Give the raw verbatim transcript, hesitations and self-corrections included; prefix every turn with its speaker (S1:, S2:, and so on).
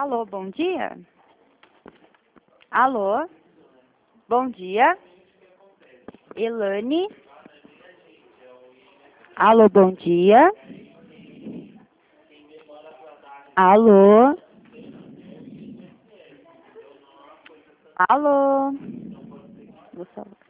S1: Alô, bom dia? Alô? Bom dia? Elane? Alô, bom dia? Alô? Alô? Vou salvar.